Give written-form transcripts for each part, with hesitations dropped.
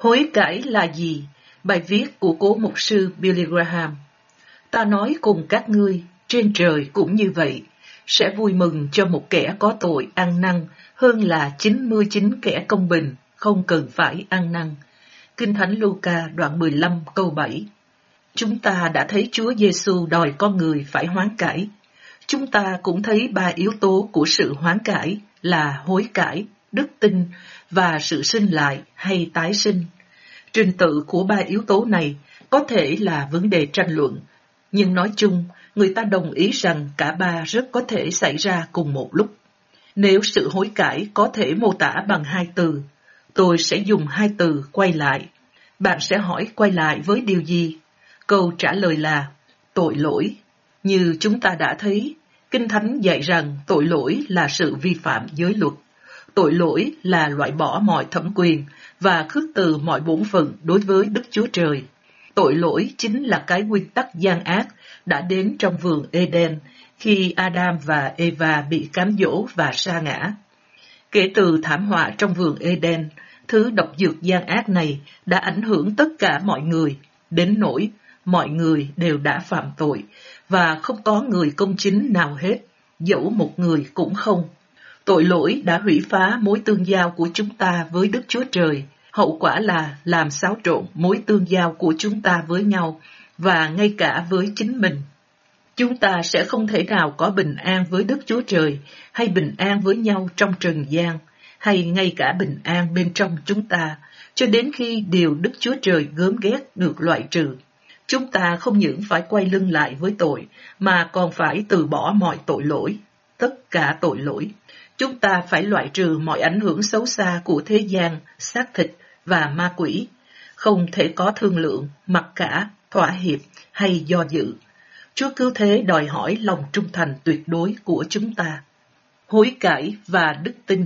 Hối cải là gì? Bài viết của cố mục sư Billy Graham. Ta nói cùng các ngươi, trên trời cũng như vậy, sẽ vui mừng cho một kẻ có tội ăn năn hơn là 99 kẻ công bình, không cần phải ăn năn. Kinh Thánh Luca đoạn 15 câu 7. Chúng ta đã thấy Chúa Giêsu đòi con người phải hoán cải. Chúng ta cũng thấy ba yếu tố của sự hoán cải là hối cải, đức tin và sự sinh lại hay tái sinh. Trình tự của ba yếu tố này có thể là vấn đề tranh luận, nhưng nói chung, người ta đồng ý rằng cả ba rất có thể xảy ra cùng một lúc. Nếu sự hối cải có thể mô tả bằng hai từ, tôi sẽ dùng hai từ quay lại. Bạn sẽ hỏi quay lại với điều gì? Câu trả lời là tội lỗi. Như chúng ta đã thấy, Kinh Thánh dạy rằng tội lỗi là sự vi phạm giới luật. Tội lỗi là loại bỏ mọi thẩm quyền và khước từ mọi bổn phận đối với Đức Chúa Trời. Tội lỗi chính là cái nguyên tắc gian ác đã đến trong vườn Eden khi Adam và Eva bị cám dỗ và sa ngã. Kể từ thảm họa trong vườn Eden, thứ độc dược gian ác này đã ảnh hưởng tất cả mọi người, đến nỗi mọi người đều đã phạm tội, và không có người công chính nào hết, dẫu một người cũng không. Tội lỗi đã hủy phá mối tương giao của chúng ta với Đức Chúa Trời, hậu quả là làm xáo trộn mối tương giao của chúng ta với nhau, và ngay cả với chính mình. Chúng ta sẽ không thể nào có bình an với Đức Chúa Trời, hay bình an với nhau trong trần gian, hay ngay cả bình an bên trong chúng ta, cho đến khi điều Đức Chúa Trời gớm ghét được loại trừ. Chúng ta không những phải quay lưng lại với tội, mà còn phải từ bỏ mọi tội lỗi, tất cả tội lỗi. Chúng ta phải loại trừ mọi ảnh hưởng xấu xa của thế gian, xác thịt và ma quỷ. Không thể có thương lượng, mặc cả, thỏa hiệp hay do dự. Chúa cứu thế đòi hỏi lòng trung thành tuyệt đối của chúng ta. Hối cải và đức tin.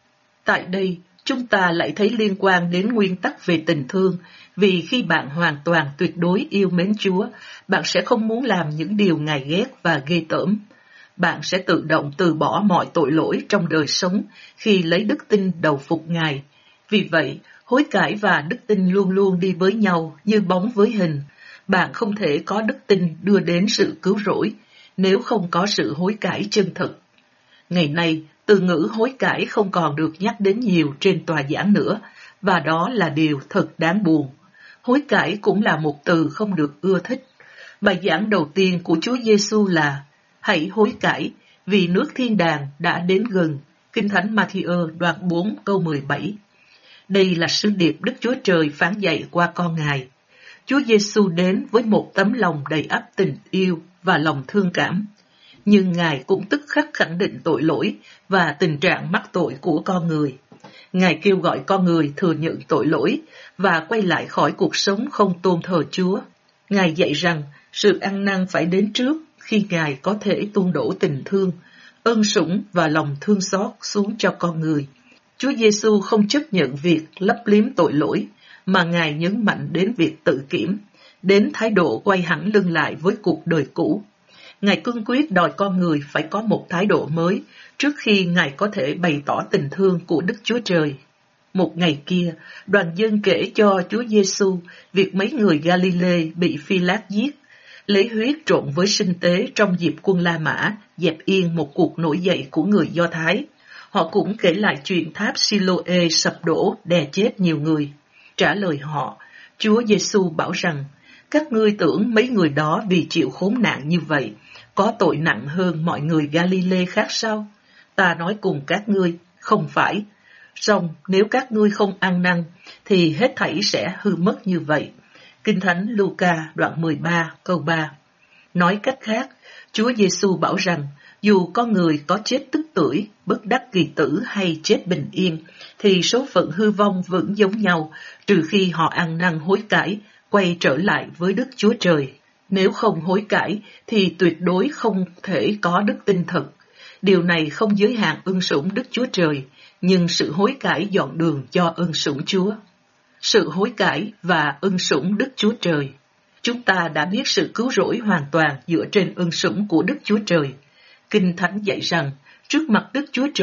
Tại đây, chúng ta lại thấy liên quan đến nguyên tắc về tình thương, vì khi bạn hoàn toàn tuyệt đối yêu mến Chúa, bạn sẽ không muốn làm những điều Ngài ghét và ghê tởm. Bạn sẽ tự động từ bỏ mọi tội lỗi trong đời sống khi lấy đức tin đầu phục Ngài. Vì vậy, hối cải và đức tin luôn luôn đi với nhau như bóng với hình. Bạn không thể có đức tin đưa đến sự cứu rỗi nếu không có sự hối cải chân thực. Ngày nay, từ ngữ hối cải không còn được nhắc đến nhiều trên tòa giảng nữa, và đó là điều thật đáng buồn. Hối cải cũng là một từ không được ưa thích. Bài giảng đầu tiên của Chúa Giêsu là hãy hối cải vì nước thiên đàng đã đến gần. Kinh Thánh Ma-thi-ơ đoạn 4 câu 17. Đây là sứ điệp Đức Chúa Trời phán dạy qua con Ngài. Chúa Giêsu đến với một tấm lòng đầy ắp tình yêu và lòng thương cảm. Nhưng Ngài cũng tức khắc khẳng định tội lỗi và tình trạng mắc tội của con người. Ngài kêu gọi con người thừa nhận tội lỗi và quay lại khỏi cuộc sống không tôn thờ Chúa. Ngài dạy rằng sự ăn năn phải đến trước khi Ngài có thể tuôn đổ tình thương, ân sủng và lòng thương xót xuống cho con người. Chúa Giêsu không chấp nhận việc lấp liếm tội lỗi, mà Ngài nhấn mạnh đến việc tự kiểm, đến thái độ quay hẳn lưng lại với cuộc đời cũ. Ngài cương quyết đòi con người phải có một thái độ mới trước khi Ngài có thể bày tỏ tình thương của Đức Chúa Trời. Một ngày kia, đoàn dân kể cho Chúa Giêsu việc mấy người Galilee bị Phi-lát giết, lấy huyết trộn với sinh tế trong dịp quân La Mã dẹp yên một cuộc nổi dậy của người Do Thái. Họ cũng kể lại chuyện tháp Siloe sập đổ đè chết nhiều người. Trả lời họ, Chúa Giêsu bảo rằng, các ngươi tưởng mấy người đó vì chịu khốn nạn như vậy, có tội nặng hơn mọi người Galilee khác sao? Ta nói cùng các ngươi, không phải. Song nếu các ngươi không ăn năn, thì hết thảy sẽ hư mất như vậy. Kinh Thánh Luca đoạn 13 câu 3. Nói cách khác, Chúa Giêsu bảo rằng, dù con người có chết tức tưởi, bất đắc kỳ tử hay chết bình yên, thì số phận hư vong vẫn giống nhau, trừ khi họ ăn năn hối cải, quay trở lại với Đức Chúa Trời. Nếu không hối cải, thì tuyệt đối không thể có đức tin thật. Điều này không giới hạn ân sủng Đức Chúa Trời, nhưng sự hối cải dọn đường cho ân sủng Chúa. Sự hối cải và ân sủng Đức Chúa Trời. Chúng ta đã biết sự cứu rỗi hoàn toàn dựa trên ân sủng của Đức Chúa Trời. Kinh Thánh dạy rằng, trước mặt Đức Chúa Trời,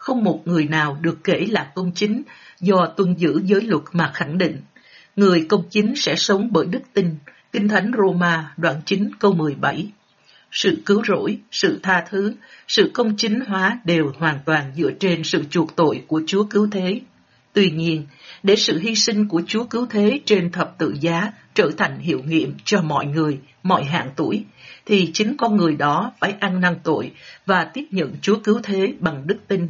không một người nào được kể là công chính do tuân giữ giới luật mà khẳng định. Người công chính sẽ sống bởi đức tin. Kinh Thánh Roma đoạn 9 câu 17. Sự cứu rỗi, sự tha thứ, sự công chính hóa đều hoàn toàn dựa trên sự chuộc tội của Chúa Cứu Thế. Tuy nhiên, để sự hy sinh của Chúa Cứu Thế trên thập tự giá trở thành hiệu nghiệm cho mọi người, mọi hạng tuổi, thì chính con người đó phải ăn năn tội và tiếp nhận Chúa Cứu Thế bằng đức tin.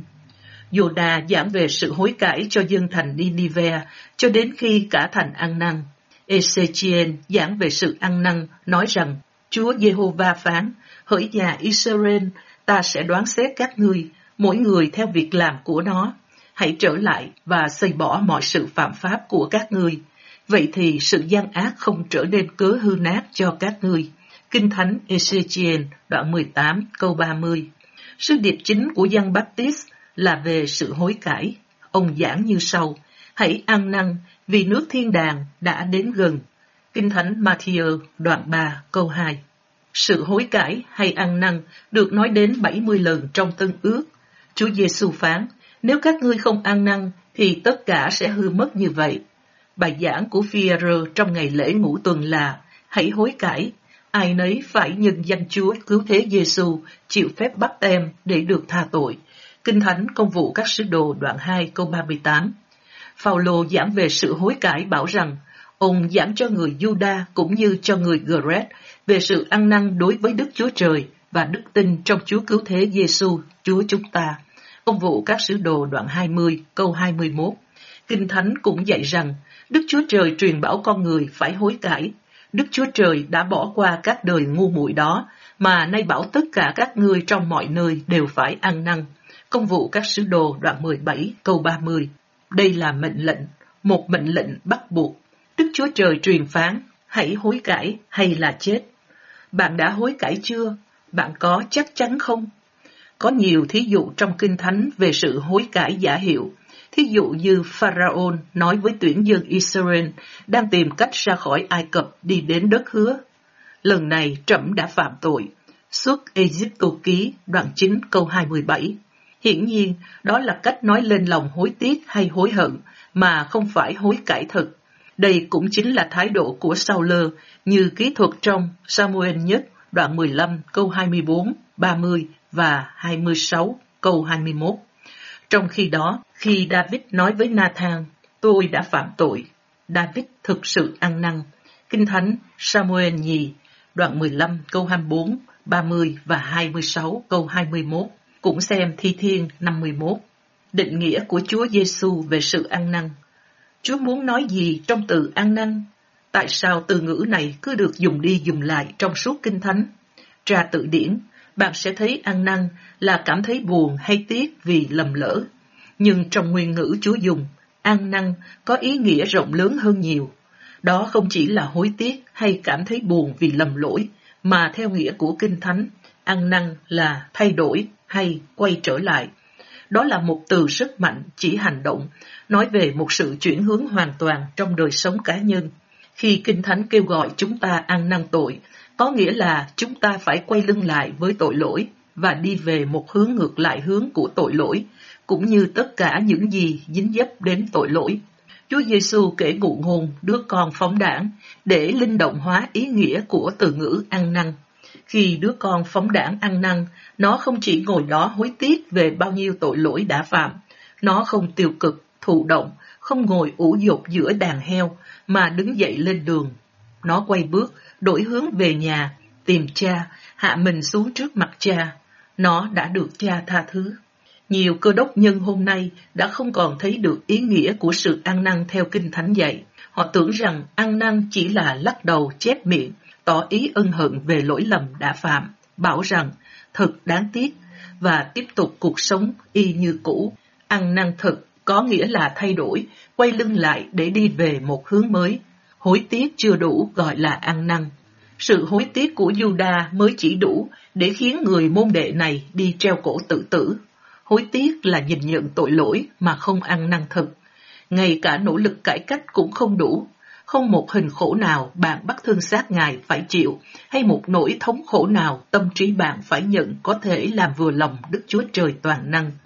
Giô-đa giảng về sự hối cải cho dân thành Ninive cho đến khi cả thành ăn năn. Ê-xê-chi-ên giảng về sự ăn năn, nói rằng Chúa Giê-hô-va phán: hỡi nhà Israel, ta sẽ đoán xét các ngươi, mỗi người theo việc làm của nó. Hãy trở lại và xây bỏ mọi sự phạm pháp của các ngươi. Vậy thì sự gian ác không trở nên cớ hư nát cho các ngươi. Kinh Thánh Ê-xê-chi-ên đoạn 18 câu 30. Sứ điệp chính của Giăng Báp-tít là về sự hối cải. Ông giảng như sau: hãy ăn năn vì nước thiên đàng đã đến gần. Kinh Thánh Ma-thi-ơ đoạn 3 câu 2. Sự hối cải hay ăn năn được nói đến 70 lần trong Tân Ước. Chúa Giê-xu phán: nếu các ngươi không ăn năn thì tất cả sẽ hư mất như vậy. Bài giảng của Phi-e-rơ trong ngày lễ ngũ tuần là: hãy hối cải, ai nấy phải nhân danh Chúa Cứu Thế Giê-xu chịu phép báp têm để được tha tội. Kinh Thánh Công vụ các sứ đồ đoạn 2 câu 38. Phao-lô giảng về sự hối cải bảo rằng ông giảng cho người Giu-đa cũng như cho người Gờ-rét về sự ăn năn đối với Đức Chúa Trời và đức tin trong Chúa Cứu Thế Giê-xu Chúa chúng ta. Công vụ các sứ đồ đoạn 20 câu 21. Kinh Thánh cũng dạy rằng Đức Chúa Trời truyền bảo con người phải hối cải. Đức Chúa Trời đã bỏ qua các đời ngu muội đó, mà nay bảo tất cả các ngươi trong mọi nơi đều phải ăn năn. Công vụ các sứ đồ đoạn 17 câu 30. Đây là mệnh lệnh, một mệnh lệnh bắt buộc. Đức Chúa Trời truyền phán: hãy hối cải hay là chết. Bạn đã hối cải chưa? Bạn có chắc chắn không? Có nhiều thí dụ trong Kinh Thánh về sự hối cải giả hiệu. Thí dụ như Pharaoh nói với tuyển dân Israel đang tìm cách ra khỏi Ai Cập đi đến đất hứa: lần này trẫm đã phạm tội. Xuất Ê-díp-tô ký đoạn 9 câu 27. Hiển nhiên, đó là cách nói lên lòng hối tiếc hay hối hận, mà không phải hối cải thực. Đây cũng chính là thái độ của Sao-lơ, như kỹ thuật trong Sa-mu-ên nhất đoạn 15 câu 24, 30 và 26 câu 21. Trong khi đó, khi David nói với Na-than: tôi đã phạm tội, David thực sự ăn năn. Kinh Thánh Sa-mu-ên nhì đoạn 15 câu 24, 30 và 26 câu 21. Cũng xem Thi Thiên 51. Định nghĩa của Chúa Giê-xu về sự ăn năn. Chúa muốn nói gì trong từ ăn năn? Tại sao từ ngữ này cứ được dùng đi dùng lại trong suốt Kinh Thánh? Tra từ điển, bạn sẽ thấy ăn năn là cảm thấy buồn hay tiếc vì lầm lỡ. Nhưng trong nguyên ngữ Chúa dùng, ăn năn có ý nghĩa rộng lớn hơn nhiều. Đó không chỉ là hối tiếc hay cảm thấy buồn vì lầm lỗi, mà theo nghĩa của Kinh Thánh, ăn năn là thay đổi hay quay trở lại. Đó là một từ rất mạnh chỉ hành động, nói về một sự chuyển hướng hoàn toàn trong đời sống cá nhân. Khi Kinh Thánh kêu gọi chúng ta ăn năn tội, có nghĩa là chúng ta phải quay lưng lại với tội lỗi và đi về một hướng ngược lại hướng của tội lỗi, cũng như tất cả những gì dính dấp đến tội lỗi. Chúa Giê-xu kể ngụ ngôn đứa con phóng đãng để linh động hóa ý nghĩa của từ ngữ ăn năn. Khi đứa con phóng đãng ăn năn, nó không chỉ ngồi đó hối tiếc về bao nhiêu tội lỗi đã phạm, nó không tiêu cực, thụ động, không ngồi ủ dột giữa đàn heo, mà đứng dậy lên đường. Nó quay bước, đổi hướng về nhà, tìm cha, hạ mình xuống trước mặt cha. Nó đã được cha tha thứ. Nhiều cơ đốc nhân hôm nay đã không còn thấy được ý nghĩa của sự ăn năn theo Kinh Thánh dạy. Họ tưởng rằng ăn năn chỉ là lắc đầu chép miệng, tỏ ý ân hận về lỗi lầm đã phạm, bảo rằng thật đáng tiếc và tiếp tục cuộc sống y như cũ. Ăn năn thực có nghĩa là thay đổi, quay lưng lại để đi về một hướng mới. Hối tiếc chưa đủ gọi là ăn năn. Sự hối tiếc của Giu-đa mới chỉ đủ để khiến người môn đệ này đi treo cổ tự tử. Hối tiếc là nhìn nhận tội lỗi mà không ăn năn thực. Ngay cả nỗ lực cải cách cũng không đủ. Không một hình khổ nào bạn bắt thân xác Ngài phải chịu, hay một nỗi thống khổ nào tâm trí bạn phải nhận có thể làm vừa lòng Đức Chúa Trời toàn năng.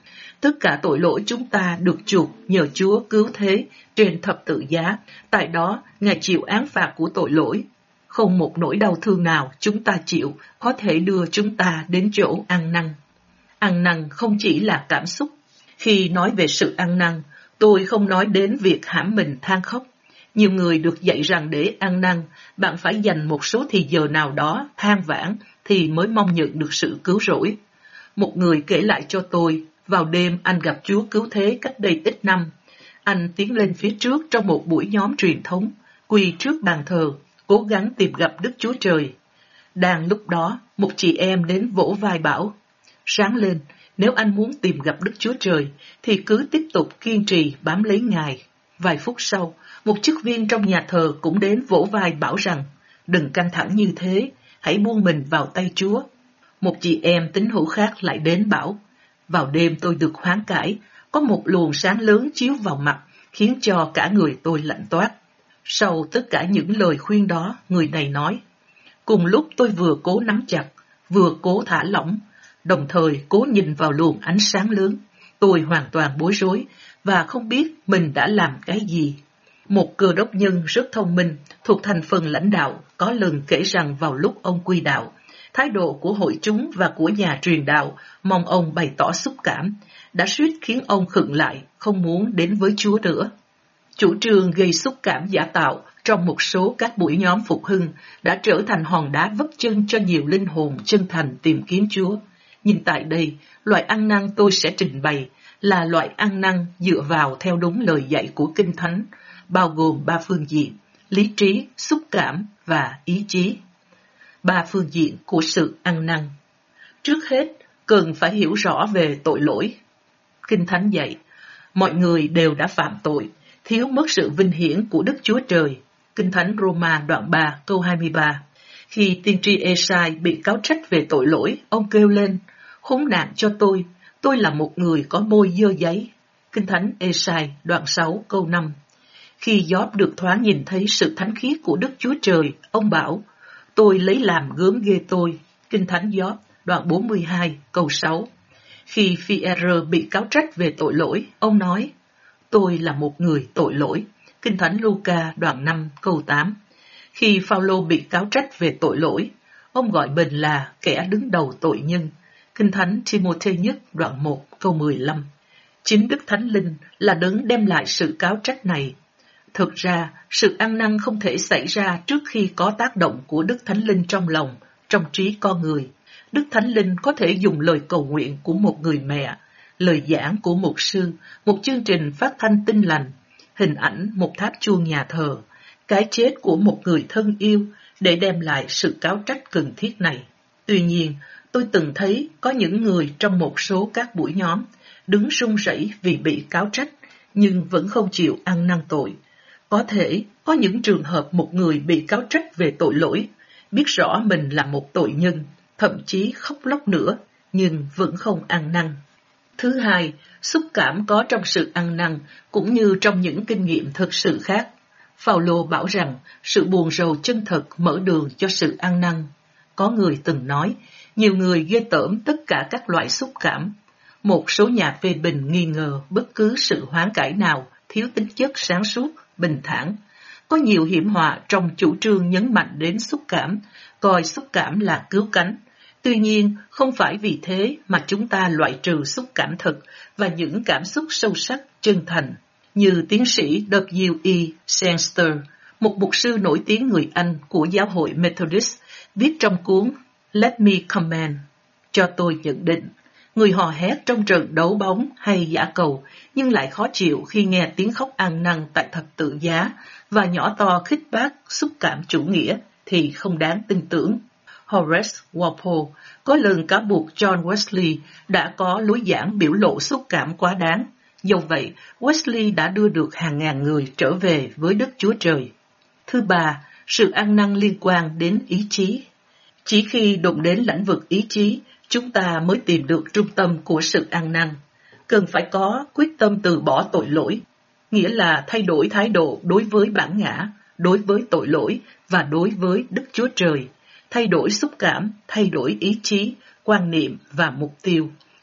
Tất cả tội lỗi chúng ta được chuộc nhờ Chúa cứu thế trên thập tự giá. Tại đó, Ngài chịu án phạt của tội lỗi. Không một nỗi đau thương nào chúng ta chịu có thể đưa chúng ta đến chỗ ăn năn. Ăn năn không chỉ là cảm xúc. Khi nói về sự ăn năn, tôi không nói đến việc hãm mình than khóc. Nhiều người được dạy rằng để ăn năn, bạn phải dành một số thì giờ nào đó than vãn thì mới mong nhận được sự cứu rỗi. Một người kể lại cho tôi, vào đêm anh gặp Chúa cứu thế cách đây ít năm. Anh tiến lên phía trước trong một buổi nhóm truyền thống, quỳ trước bàn thờ, cố gắng tìm gặp Đức Chúa Trời. Đang lúc đó, một chị em đến vỗ vai bảo, sáng lên, nếu anh muốn tìm gặp Đức Chúa Trời, thì cứ tiếp tục kiên trì bám lấy Ngài. Vài phút sau, một chức viên trong nhà thờ cũng đến vỗ vai bảo rằng, đừng căng thẳng như thế, hãy buông mình vào tay Chúa. Một chị em tín hữu khác lại đến bảo, vào đêm tôi được hoán cải, có một luồng sáng lớn chiếu vào mặt, khiến cho cả người tôi lạnh toát. Sau tất cả những lời khuyên đó, người này nói, cùng lúc tôi vừa cố nắm chặt, vừa cố thả lỏng, đồng thời cố nhìn vào luồng ánh sáng lớn. Tôi hoàn toàn bối rối và không biết mình đã làm cái gì. Một cơ đốc nhân rất thông minh, thuộc thành phần lãnh đạo, có lần kể rằng vào lúc ông quy đạo, thái độ của hội chúng và của nhà truyền đạo mong ông bày tỏ xúc cảm, đã suýt khiến ông khựng lại, không muốn đến với Chúa nữa. Chủ trương gây xúc cảm giả tạo trong một số các buổi nhóm phục hưng đã trở thành hòn đá vấp chân cho nhiều linh hồn chân thành tìm kiếm Chúa. Nhưng tại đây, loại ăn năn tôi sẽ trình bày là loại ăn năn dựa vào theo đúng lời dạy của Kinh Thánh, bao gồm 3 phương diện: lý trí, xúc cảm và ý chí. 3 phương diện của sự ăn năn. Trước hết, cần phải hiểu rõ về tội lỗi. Kinh Thánh dạy, mọi người đều đã phạm tội, thiếu mất sự vinh hiển của Đức Chúa Trời. Kinh Thánh Roma đoạn 3 câu 23. Khi tiên tri Ê-sai bị cáo trách về tội lỗi, ông kêu lên, khốn nạn cho tôi là một người có môi dơ giấy. Kinh Thánh Ê-sai đoạn 6 câu 5. Khi Gióp được thoáng nhìn thấy sự thánh khiết của Đức Chúa Trời, ông bảo, tôi lấy làm gớm ghê tôi. Kinh Thánh Gióp đoạn 42 câu 6. Khi Phi-e-rơ bị cáo trách về tội lỗi, ông nói, tôi là một người tội lỗi. Kinh Thánh Luca đoạn 5 câu 8. Khi Phao-lô bị cáo trách về tội lỗi, ông gọi mình là kẻ đứng đầu tội nhân. Kinh Thánh Ti-mô-thê nhất đoạn 1 câu 15. Chính Đức Thánh Linh là đấng đem lại sự cáo trách này. Thực ra, sự ăn năn không thể xảy ra trước khi có tác động của Đức Thánh Linh trong lòng, trong trí con người. Đức Thánh Linh có thể dùng lời cầu nguyện của một người mẹ, lời giảng của mục sư, một chương trình phát thanh tin lành, hình ảnh một tháp chuông nhà thờ, cái chết của một người thân yêu để đem lại sự cáo trách cần thiết này. Tuy nhiên, tôi từng thấy có những người trong một số các buổi nhóm đứng run rẩy vì bị cáo trách nhưng vẫn không chịu ăn năn tội. Có thể có những trường hợp một người bị cáo trách về tội lỗi, biết rõ mình là một tội nhân, thậm chí khóc lóc nữa, nhưng vẫn không ăn năn. Thứ hai, xúc cảm có trong sự ăn năn cũng như trong những kinh nghiệm thực sự khác. Phao-lô bảo rằng sự buồn rầu chân thật mở đường cho sự ăn năn. Có người từng nói, nhiều người ghê tởm tất cả các loại xúc cảm. Một số nhà phê bình nghi ngờ bất cứ sự hoán cải nào thiếu tính chất sáng suốt, bình thản. Có nhiều hiểm họa trong chủ trương nhấn mạnh đến xúc cảm, coi xúc cảm là cứu cánh. Tuy nhiên, không phải vì thế mà chúng ta loại trừ xúc cảm thực và những cảm xúc sâu sắc, chân thành. Như tiến sĩ W.E. Sangster, một mục sư nổi tiếng người Anh của giáo hội Methodist, viết trong cuốn Let Me Comment, cho tôi nhận định, người hò hét trong trận đấu bóng hay dã cầu nhưng lại khó chịu khi nghe tiếng khóc ăn năn tại thập tự giá và nhỏ to khích bác xúc cảm chủ nghĩa thì không đáng tin tưởng. Horace Walpole có lần cáo buộc John Wesley đã có lối giảng biểu lộ xúc cảm quá đáng. Do vậy, Wesley đã đưa được hàng ngàn người trở về với Đức Chúa Trời. Thứ ba, sự ăn năn liên quan đến ý chí. Chỉ khi đụng đến lĩnh vực ý chí, chúng ta mới tìm được trung tâm của sự ăn năn. Cần phải có quyết tâm từ bỏ tội lỗi, nghĩa là thay đổi thái độ đối với bản ngã, đối với tội lỗi và đối với Đức Chúa Trời. Thay đổi xúc cảm, thay đổi ý chí, quan niệm và mục tiêu.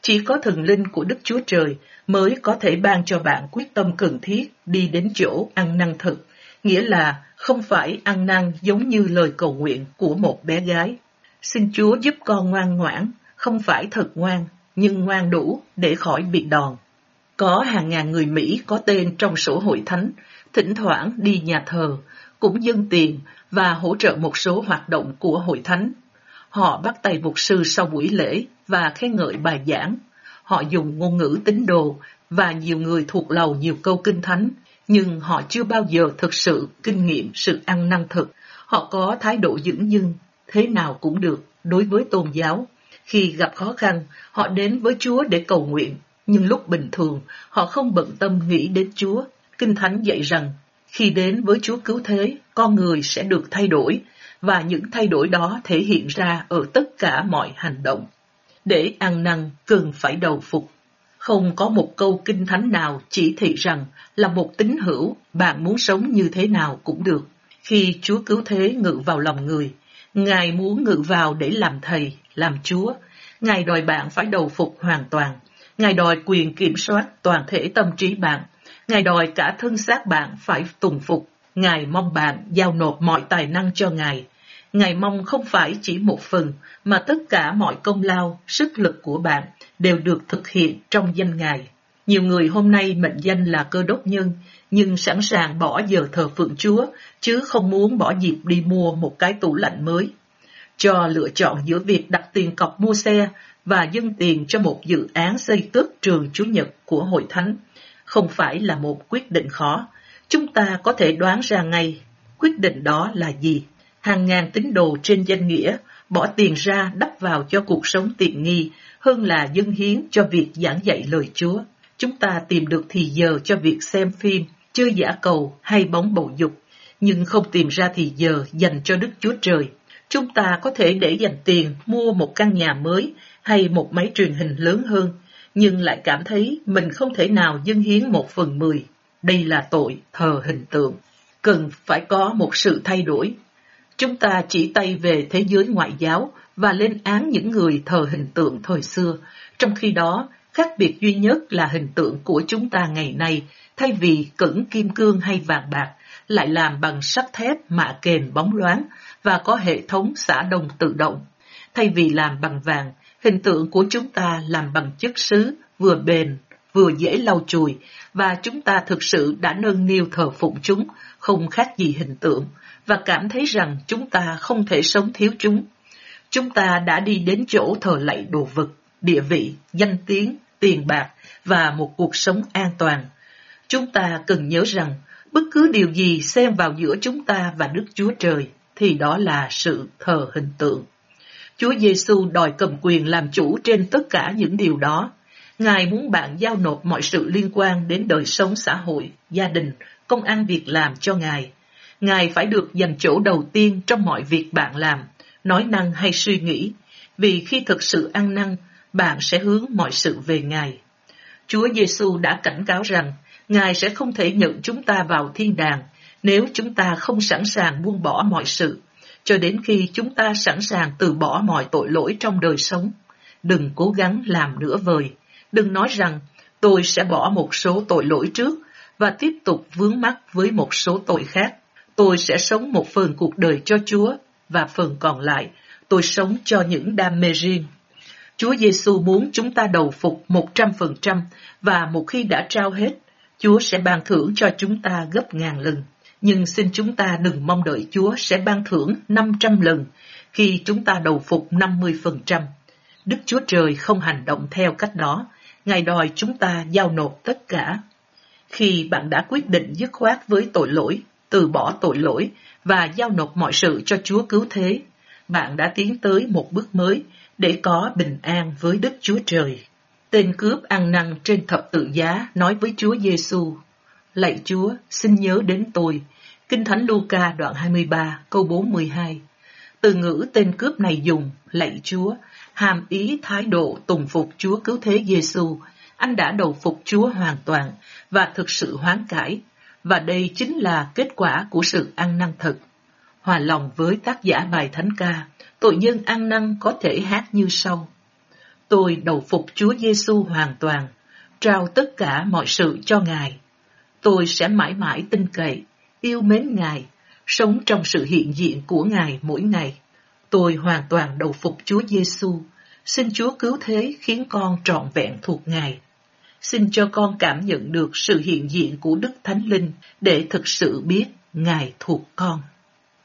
Chỉ có thần linh của Đức Chúa Trời mới có thể ban cho bạn quyết tâm cần thiết đi đến chỗ ăn năn thực, nghĩa là không phải ăn năn giống như lời cầu nguyện của một bé gái. Xin Chúa giúp con ngoan ngoãn, không phải thật ngoan, nhưng ngoan đủ để khỏi bị đòn. Có hàng ngàn người Mỹ có tên trong sổ hội thánh, thỉnh thoảng đi nhà thờ, cũng dâng tiền và hỗ trợ một số hoạt động của hội thánh. Họ bắt tay mục sư sau buổi lễ và khen ngợi bài giảng. Họ dùng ngôn ngữ tín đồ và nhiều người thuộc lầu nhiều câu kinh thánh, nhưng họ chưa bao giờ thực sự kinh nghiệm sự ăn năn thực. Họ có thái độ dửng dưng, thế nào cũng được đối với tôn giáo. Khi gặp khó khăn, họ đến với Chúa để cầu nguyện, nhưng lúc bình thường, họ không bận tâm nghĩ đến Chúa. Kinh Thánh dạy rằng, khi đến với Chúa cứu thế, con người sẽ được thay đổi, và những thay đổi đó thể hiện ra ở tất cả mọi hành động. Để ăn năn, cần phải đầu phục. Không có một câu Kinh Thánh nào chỉ thị rằng là một tín hữu, bạn muốn sống như thế nào cũng được. Khi Chúa cứu thế ngự vào lòng người, Ngài muốn ngự vào để làm Thầy, làm Chúa. Ngài đòi bạn phải đầu phục hoàn toàn. Ngài đòi quyền kiểm soát toàn thể tâm trí bạn. Ngài đòi cả thân xác bạn phải tùng phục. Ngài mong bạn giao nộp mọi tài năng cho Ngài. Ngài mong không phải chỉ một phần, mà tất cả mọi công lao, sức lực của bạn đều được thực hiện trong danh Ngài. Nhiều người hôm nay mệnh danh là Cơ Đốc nhân, nhưng sẵn sàng bỏ giờ thờ phượng Chúa, chứ không muốn bỏ dịp đi mua một cái tủ lạnh mới. Cho lựa chọn giữa việc đặt tiền cọc mua xe và dâng tiền cho một dự án xây cất trường Chủ nhật của Hội Thánh không phải là một quyết định khó. Chúng ta có thể đoán ra ngay quyết định đó là gì. Hàng ngàn tín đồ trên danh nghĩa bỏ tiền ra đắp vào cho cuộc sống tiện nghi hơn là dâng hiến cho việc giảng dạy lời Chúa. Chúng ta tìm được thì giờ cho việc xem phim, chơi dã cầu hay bóng bầu dục, nhưng không tìm ra thì giờ dành cho Đức Chúa Trời. Chúng ta có thể để dành tiền mua một căn nhà mới hay một máy truyền hình lớn hơn, nhưng lại cảm thấy mình không thể nào dâng hiến 1/10. Đây là tội thờ hình tượng. Cần phải có một sự thay đổi. Chúng ta chỉ tay về thế giới ngoại giáo và lên án những người thờ hình tượng thời xưa, trong khi đó khác biệt duy nhất là hình tượng của chúng ta ngày nay, thay vì cẩn kim cương hay vàng bạc, lại làm bằng sắt thép mạ kềnh bóng loáng và có hệ thống xả đông tự động. Thay vì làm bằng vàng, hình tượng của chúng ta làm bằng chất sứ, vừa bền, vừa dễ lau chùi, và chúng ta thực sự đã nâng niu thờ phụng chúng, không khác gì hình tượng, và cảm thấy rằng chúng ta không thể sống thiếu chúng. Chúng ta đã đi đến chỗ thờ lạy đồ vật, địa vị, danh tiếng, tiền bạc và một cuộc sống an toàn. Chúng ta cần nhớ rằng, bất cứ điều gì xen vào giữa chúng ta và Đức Chúa Trời, thì đó là sự thờ hình tượng. Chúa Giêsu đòi cầm quyền làm chủ trên tất cả những điều đó. Ngài muốn bạn giao nộp mọi sự liên quan đến đời sống xã hội, gia đình, công ăn việc làm cho Ngài. Ngài phải được dành chỗ đầu tiên trong mọi việc bạn làm, nói năng hay suy nghĩ, vì khi thực sự ăn năn, bạn sẽ hướng mọi sự về Ngài. Chúa Giêsu đã cảnh cáo rằng, Ngài sẽ không thể nhận chúng ta vào thiên đàng nếu chúng ta không sẵn sàng buông bỏ mọi sự, cho đến khi chúng ta sẵn sàng từ bỏ mọi tội lỗi trong đời sống. Đừng cố gắng làm nửa vời. Đừng nói rằng, tôi sẽ bỏ một số tội lỗi trước và tiếp tục vướng mắc với một số tội khác. Tôi sẽ sống một phần cuộc đời cho Chúa và phần còn lại tôi sống cho những đam mê riêng. Chúa Giêsu muốn chúng ta đầu phục 100% và một khi đã trao hết, Chúa sẽ ban thưởng cho chúng ta gấp ngàn lần. Nhưng xin chúng ta đừng mong đợi Chúa sẽ ban thưởng 500 lần khi chúng ta đầu phục 50%. Đức Chúa Trời không hành động theo cách đó. Ngài đòi chúng ta giao nộp tất cả. Khi bạn đã quyết định dứt khoát với tội lỗi, từ bỏ tội lỗi và giao nộp mọi sự cho Chúa cứu thế, bạn đã tiến tới một bước mới để có bình an với Đức Chúa Trời. Tên cướp ăn năn trên thập tự giá nói với Chúa Giêsu: Lạy Chúa, xin nhớ đến tôi. Kinh Thánh Luca đoạn 23 câu 42. Từ ngữ tên cướp này dùng, lạy Chúa, hàm ý thái độ tùng phục Chúa cứu thế Giêsu. Anh đã đầu phục Chúa hoàn toàn và thực sự hoán cải, và đây chính là kết quả của sự ăn năn thực. Hòa lòng với tác giả bài thánh ca, tội nhân ăn năn có thể hát như sau: Tôi đầu phục Chúa Giêsu hoàn toàn, trao tất cả mọi sự cho Ngài. Tôi sẽ mãi mãi tin cậy, yêu mến Ngài, sống trong sự hiện diện của Ngài mỗi ngày. Tôi hoàn toàn đầu phục Chúa Giêsu. Xin Chúa cứu thế khiến con trọn vẹn thuộc Ngài. Xin cho con cảm nhận được sự hiện diện của Đức Thánh Linh để thực sự biết Ngài thuộc con.